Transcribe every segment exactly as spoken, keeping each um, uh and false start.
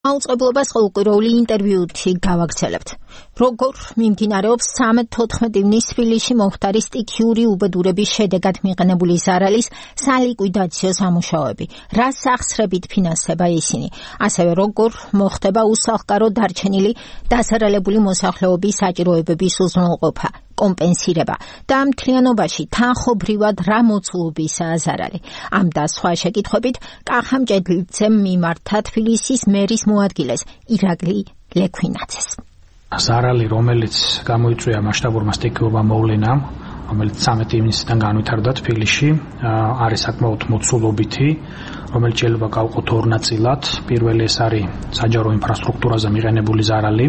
აუწყებლობას ყოველკვირეული ინტერვიუთი გავაგრძელებთ. Როგორ მიმდინარეობს სამეთოთხმეტ ივნის თბილისში მომხდარი სტიქიური უბედურების შედეგად მიყენებული ზარალის სალიკვიდაციო სამუშაოები, რას ახსრებით ფინანსდება ისინი, ასევე როგორ მოხდება უსახლკარო დარჩენილი დასარალებული მოსახლეობის საჭიროებების უზრუნველყოფა, კომპენსირება და ამ მთლიანობაში თანხობრივად რა მოცულობისაა ზარალი. ამ და სხვა შეკითხვებით კახა მჭედლიძემ მიმართა თბილისის მერის მოადგილეს ირაკლი ლექვინაძეს. ზარალი, რომელიც გამოიწვია მასშტაბურმა სტიქიურმა მოვლენამ, რომელიც ცამეტი ივნისიდან განვითარდა თბილისში, არის საკმაოდ მოცულობითი, რომელიც შეიძლება გავყოთ ორ ნაწილად. პირველი ეს არის საჯარო ინფრასტრუქტურაზე მიღენებული ზარალი,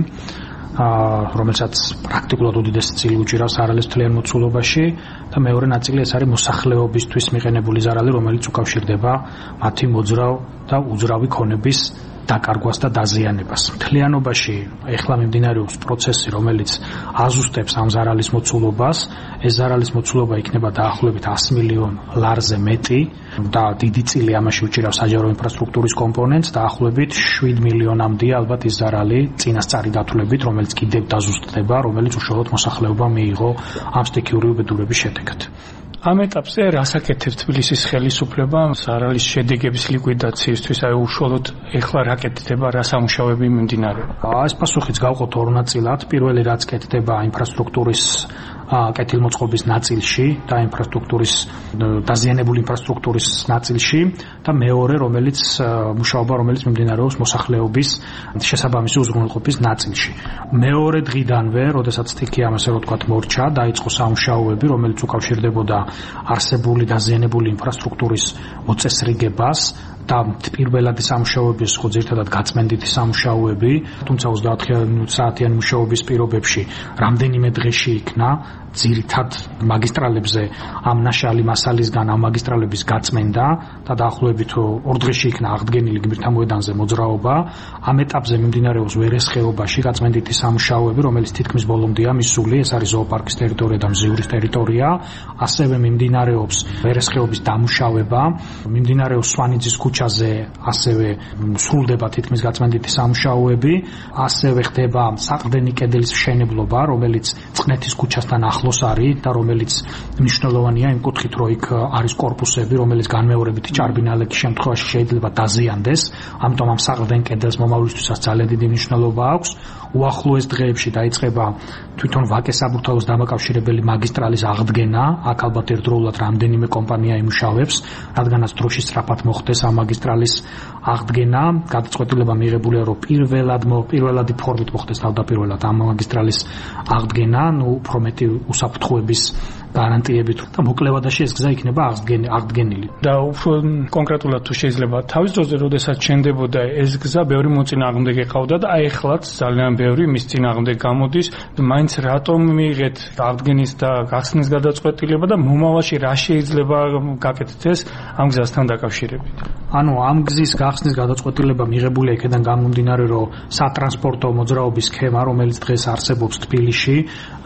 რომელსაც პრაქტიკულად უდიდესი წილი უჭირავს ზარალის მთლიან მოცულობაში და მეორე ნაწილი ეს არის მოსახლეობისთვის მიღენებული ზარალი, რომელიც უკავშირდება მათი მოძრავ და უძრავი ქონების დაკარგვას და დაზიანებას. მთლიანობაში ეხლა მიმდინარეობს პროცესი, რომელიც აზუსტებს ამ ზარალის მოცულობას. ეს ზარალის მოცულობა იქნება დაახლოებით ასი მილიონ ლარზე მეტი და დიდი წილი ამაში უჭირავს საჯარო ინფრასტრუქტურის კომპონენტს, დაახლოებით შვიდ მილიონამდეა ალბათ ის ზარალი წინასწარი დათვლებით, რომელიც კიდევ დაზუსტდება, რომელიც უშუალოდ მოსახლეობამ მიიღო ამ სტიქიური უბედურების შედეგად. ამ ეტაპზე რას აკეთებს თბილისის ხელისუფლება ზარალის შედეგების ლიკვიდაციისთვის, აი უშუალოდ ეხლა რა კეთდება, რა სამუშაოები მიმდინარეობს? ეს პასუხიც გავყოთ ორ ნაწილად. პირველი რაც კეთდება ინფრასტრუქტურის კეთილმოწყობის ნაწილში და ინფრასტრუქტურის დაზიანებული ინფრასტრუქტურის ნაწილში და მეორე რომელიც მუშაობა რომელიც მიმდინარეობს მოსახლეობის შესაბამისი უზრუნველყოფის ნაწილში. მეორე დღიდანვე, როდესაც სტიქიამ ასე რომ ვთქვათ მორჩა, დაიწყო სამუშაოები, რომელიც უკავშირდებოდა არსებული დაზიანებული ინფრასტრუქტურის მოწესრიგებას და პირველადი სამუშაოები იყო ძირითადად გაწმენდითი სამუშაოები, თუმცა ოცდაოთხ საათიანი მუშაობის პირობებში რამდენიმე დღეში იქნა ძირითად მაგისტრალებზე ამ ნაშალი მასალისგან ამ მაგისტრალების გაწმენდა და დაახლოებით ორ დღეში იქნა აღდგენილი გმირთა მოედანზე მოძრაობა. ამ ეტაპზე მიმდინარეობს ვერესხეობაში გაწმენდითი სამუშაოები, რომელიც თითქმის ბოლომდეა მისული, ეს არის ზოოპარკის ტერიტორია და მზივრის ტერიტორია. ასევე მიმდინარეობს ვერესხეობის დამუშავება, მიმდინარეობს სვანიძის ქუჩაზე, ასევე სრულდება თითქმის გაწმენდითი სამუშაოები, ასევე ხდება საყრდენი კედლის მშენებლობა, რომელიც წყნეთის ქუჩასთან ახლოს არის და რომელიც მნიშვნელოვანია იმ კუთხით, რომ იქ არის კორპუსები, რომელიც განმეორებითი ჭარბინალექის შემთხვევაში შეიძლება დაზიანდეს, ამიტომ ამ საყრდენ კედელს მომავლისთვისაც ძალიან დიდი მნიშვნელობა აქვს. უახლოეს დღეებში დაიწყება თვითონ ვაკეს საბურთალოს დამაკავშირებელი მაგისტრალის აღდგენა, აქ ალბათ ერთდროულად რამდენიმე კომპანია იმუშავებს, რადგანაც დროში სწრაფად მოხდეს ამ მაგისტრალის აღდგენა. გადაწყვეტილება მიიღებულია, რომ პირველად პირველადი ფორმით მოხდეს თავდაპირველად ამ მაგისტრალის აღდგენა, ნუ უფრო მეტი უსაფრთხოების გარანტიებით და მოკლევადაში ეს გზა იქნება აღდგენილი. და უფრო კონკრეტულად თუ შეიძლება თავის დროზე, როდესაც შენდებოდა ეს გზა, ბევრი მოწინააღმდეგე ყავდა და აი ეხლაც ძალიან ბევრი მის წინააღმდეგ გამოდის. მაინც რატომ მიიღეთ აღდგენის და გახსნის გადაწყვეტილება და მომავალში რა შეიძლება გაკეთდეს ამ გზასთან დაკავშირებით? ანუ ამ გზის გახსნის გადაწყვეტილება მიღებულია იქიდან გამომდინარე, რომ სატრანსპორტო მოძრაობის სქემა, რომელიც დღეს არსებობს თბილისში,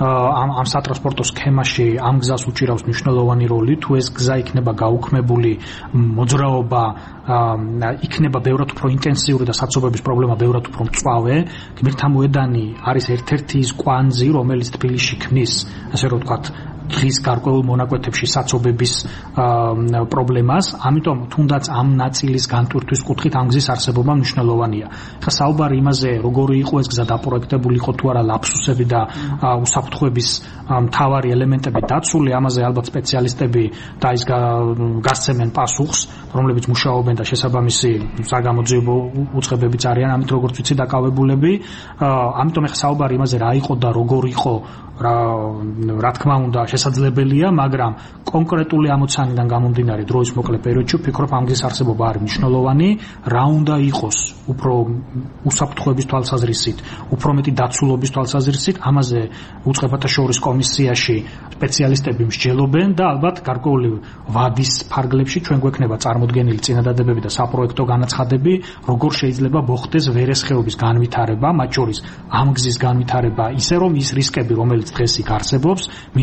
ამ ამ სატრანსპორტო სქემაში ამ გზას უჭირავს მნიშვნელოვანი როლი. თუ ეს გზა იქნება გაუქმებული, მოძრაობა იქნება ბევრად უფრო ინტენსიური და საცობების პრობლემა ბევრად უფრო მწვავე. გმირთა მოედანი არის ერთ-ერთი ის კვანძი, რომელიც თბილისში ქმნის, ასე რომ ვთქვათ, დღის გარკვეულ მონაკვეთებში საცობების პრობლემას, ამიტომ თუნდაც ამ ნაწილის განტვირთვის კუთხით ამ გზის არსებობა მნიშვნელოვანია. ხა საუბარი იმაზე, როგორი იყო ეს გზა დაპროექტებული იყო თუ არა ლაფსუსები და უსაფრთხოების მთავარი ელემენტები დაცული, ამაზე ალბათ სპეციალისტები და ის გასცემენ პასუხს, რომლებიც მუშაობენ და შესაბამისი საგამოძიებო უწყებებიც არიან, ამით როგორც ვიცი დაკავებულები. ამიტომ ხა საუბარი იმაზე რა იყო და როგორი იყო, რა რა თქმა უნდა შესაძლებელია, მაგრამ კონკრეტული ამოცანიდან გამომდინარე დროის მოკლე პერიოდში ვფიქრობ ამ გზის არსებობა არის მნიშვნელოვანი, რა უნდა იყოს უფრო უსაფრთხოების თვალსაზრისით, უფრო მეტი დაცულობის თვალსაზრისით, ამაზე უწყებათა შორის კომისიაში სპეციალისტები მსჯელობენ და ალბათ გარკვეული ვადის ფარგლებში ჩვენ გვექნება წარმოდგენილი წინადადებები და საპროექტო განაცხადები, როგორ შეიძლება მოხდეს ვერესხეობის განვითარება, მათ შორის ამ გზის განვითარება, ისე რომ ის რისკები, რომელიც დღეს იქ არსებობს, მინიმუმამდე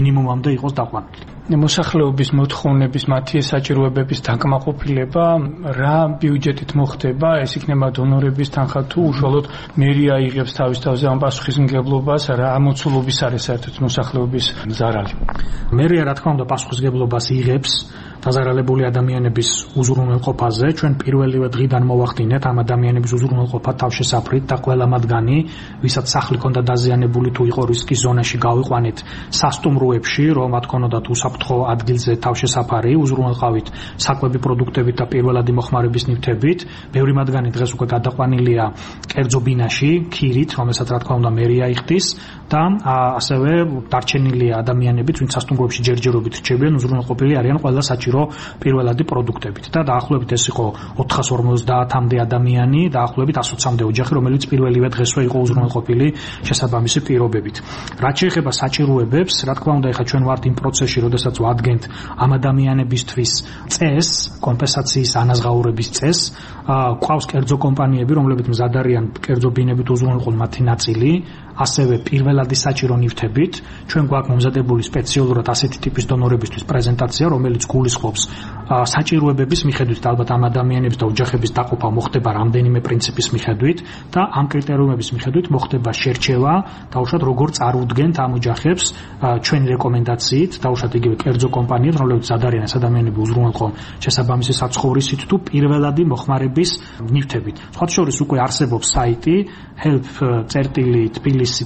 დღემდე იყოს დაყვანილი. მოსახლეობის მოთხოვნების მათი საჭიროებების დაკმაყოფილება რა ბიუჯეტით მოხდება? ეს იქნება დონორების თანხა თუ უშუალოდ მერია იღებს თავის თავზე ამ პასუხისმგებლობას? რა მოცულობის არის საერთოდ მოსახლეობის ზარალი? მერია რა თქმა უნდა პასუხისმგებლობას იღებს დაზარალებული ადამიანების უზრუნველყოფაზე. ჩვენ პირველივე დღიდან მოვახდინეთ ამ ადამიანების უზრუნველყოფა თავშესაფრით და ყველა მათგანი, ვისაც სახლი ჰქონდა დაზიანებული თუ იყო რისკის ზონაში, გავიყვანეთ სასტუმროებში, რომ მათ ჰქონოდათ უსაფრთხო ადგილზე თავშესაფარი, უზრუნველყავით საკვები პროდუქტებით და პირველადი მოხმარების ნივთებით. ბევრი მათგანი დღეს უკვე გადაყვანილია კერძო ბინაში, ქირით, რომელსაც რა თქმა უნდა მერია იხდის და ასევე დარჩენილია ადამიანებიც, ვინც სასტუმროებში ჯერჯერობით რჩებიან, უზრუნველყოფილი არიან ყველა საჭირო პირველადი პროდუქტებით და დაახლოებით ეს იყო ოთხას ორმოცდაათამდე ადამიანი, დაახლოებით ასოცამდე ოჯახი, რომელიც პირველივე დღესვე იყო უზრუნველყოფილი შესაბამისი პირობებით. რაც შეეხება საჭიროებებს, რა თქმა უნდა, ეხლა ჩვენ ვართ იმ პროცესში, როდესაც ვადგენთ ამ ადამიანებისთვის წესს, კომპენსაციის ანაზღაურების წესს, ყავს კერძო კომპანიები, რომლებიც მზად არიან კერძო ბინებით უზრუნველყონ მათი ნაწილი, ასევე პირველადი საჭირო ნივთებით. ჩვენ გვაქვს მომზადებული სპეციალურად ასეთი ტიპის დონორებისთვის პრეზენტაცია, რომელიც გულისხმობს საჭიროებების მიხედვით და ალბათ ამ ადამიანების და ოჯახების დაყოფა მოხდება რამდენიმე პრინციპის მიხედვით და ამ კრიტერიუმების მიხედვით მოხდება შერჩევა, დაუშვათ როგორ წარუდგენთ ამ ოჯახებს ჩვენი რეკომენდაციით, დაუშვათ იგივე კერძო კომპანიებს, რომლებიც ადარიან ეს ადამიანები უზრუნველყონ შესაბამისი საცხოვრისით თუ პირველადი მოხმარების ნივთებით. სხვა შორის უკვე არსებობს საიტი help tbilisi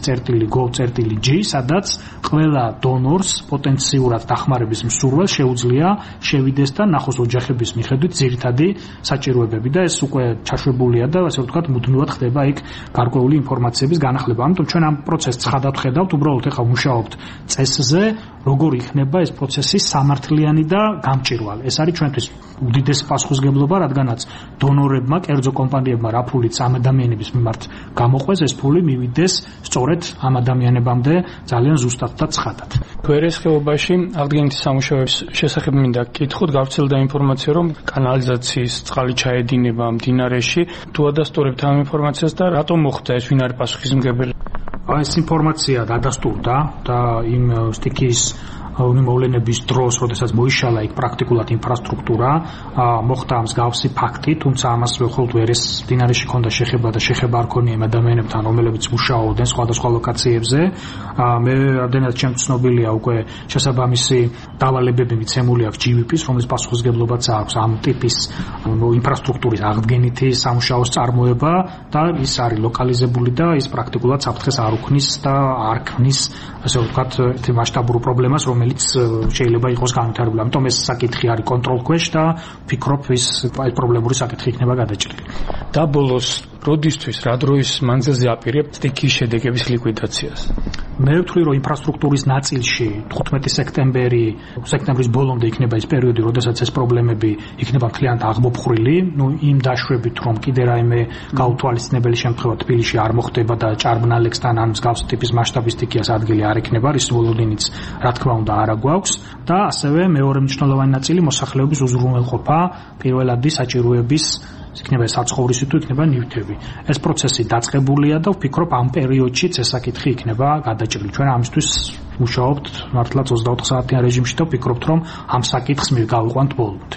gov.g, სადაც ყველა დონორს პოტენციურად დახმარების მსურველს შეუძლია შევიდეს და ნახოს ოჯახების მიხედვით ძირითადი საჭიროებები და ეს უკვე ჩაშვებულია და ასე ვთქვათ მუდმივად ხდება იქ გარკვეული ინფორმაციების განახლება. ამიტომ ჩვენ ამ პროცესს ცხადად ხედავთ, უბრალოდ ეხლა მუშაობთ წესზე, როგორ იქნება ეს პროცესი სამართლიანი და გამჭირვალე. ეს არის ჩვენთვის უდიდესი პასუხისმგებლობა, რადგანაც დონორებმა, კერძო კომპანიებმა რა ფულიც ამ ადამიანების მიმართ გამოყვეს, ეს ფული მივიდეს სწორედ ამ ადამიანებამდე ძალიან ზუსტად და ცხადად. გვერეს ხეობაში აღდგენითი სამუშაოების შესახებ მინდა გკითხოთ, გავრცელდა ინფორმაცია, რომ კანალიზაციის წყალი ჩაედინება მდინარეში. თუ ადასტურებთ ამ ინფორმაციას და რატომ მოხდა ეს, ვინ არის პასუხისმგებელი? ეს ინფორმაცია დადასტურდა და იმ სტიქიის მოვლენების დროს, როდესაც მოიშალა იქ პრაქტიკულად ინფრასტრუქტურა, მოხდა მსგავსი ფაქტი, თუმცა ამას მხოლოდ ვერეს მდინარეში ჰქონდა შეხება და შეხება არ ქონია იმ ადამიანებთან, რომლებიც მუშაობდნენ სხვადასხვა ლოკაციებზე. მე რამდენად ჩემს ცნობილია უკვე შესაბამისი დავალებები მიცემული აქვს ჯი ვი პის, რომლის პასუხისმგებლობაც აქვს ამ ტიპის ინფრასტრუქტურის აღდგენითი სამუშაოს წარმოება და ის არის ლოკალიზებული და ის პრაქტიკულად საფრთხეს არ უქმნის და არ ქმნის, ასე ვთქვათ, ერთი მასშტაბური პრობლემას, რომელიც შეიძლება იყოს განვითარებული. ამიტომ ეს საკითხი არის კონტროლ ქვეშ და ვფიქრობ, ის აი პრობლემური საკითხი იქნება გადაჭრილი. და ბოლოს როდისთვის, რა დროის მანძილზე აპირებთ სტიქიის შედეგების ლიკვიდაციას? მე ვთვლი, რომ ინფრასტრუქტურის ნაწილში თხუთმეტი სექტემბერი, სექტემბრის ბოლომდე იქნება ის პერიოდი, როდესაც ეს პრობლემები იქნება მთლიანად აღმოფხრილი. ნუ იმ დაშვებით, რომ კიდე რაიმე გაუთვალისწინებელი შემთხვევა თბილისში არ მოხდება და ჭარბნალექსთან ან მსგავსი ტიპის მასშტაბის სტიქიას ადგილი არ იქნება, რის ვოლოდინიც რა თქმა უნდა არა გვაქვს და ასევე მეორე მნიშვნელოვანი ნაწილი მოსახლეობის უზრუნველყოფა პირველადი საჭიროების იქნება საცხოვრისი თუ იქნება ნივთები. ეს პროცესი დაწყებულია და ვფიქრობ ამ პერიოდშიც ეს საკითხი იქნება გადაჭრილი. ჩვენ ამისთვის მუშაობთ მართლაც ოცდაოთხ საათიან რეჟიმში და ვფიქრობთ, რომ ამ საკითხს მივგავიყვანთ ბოლომდე.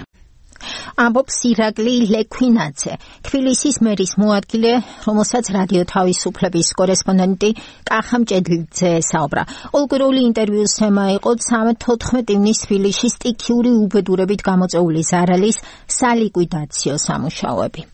ამბობს ირაკლი ლექვინაძე, თბილისის მერის მოადგილე, რომელსაც რადიო თავისუფლების კორესპონდენტი კახა მჭედლიძე საუბრა. ყოველკვირეული ინტერვიუს თემა იყო თოთხმეტი ივნის თბილისში სტიქიური უბედურებით გამოწვეული ზარალის სალიკვიდაციო სამუშაოები.